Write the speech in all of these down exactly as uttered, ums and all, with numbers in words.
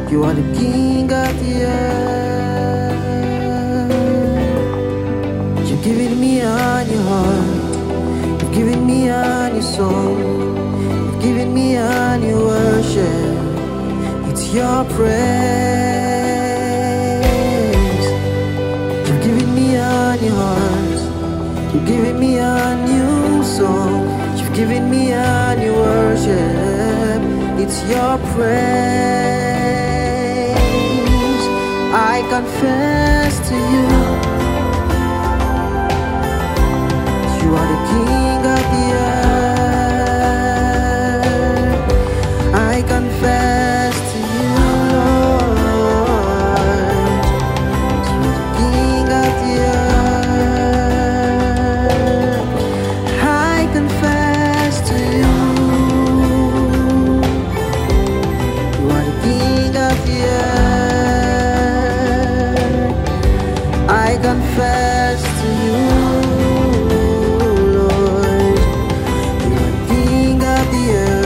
You are the king of the earth. You've given me on your heart. You've given me on your soul. You've given me on your worship. It's your praise. You've given me on your heart. You've given me on your soul. You've given me on your worship. It's your praise. I confess to you, you are the king of the earth. I confess to you, Lord, you are the king of the earth. I confess to you, you are the king of the earth. I confess to you, Lord, you are the king of the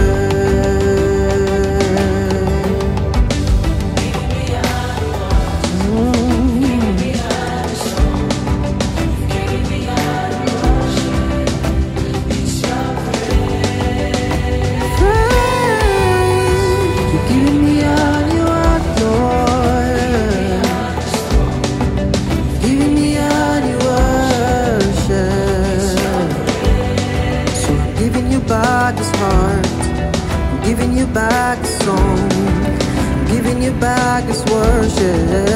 back his heart, I'm giving you back his song, I'm giving you back his worship.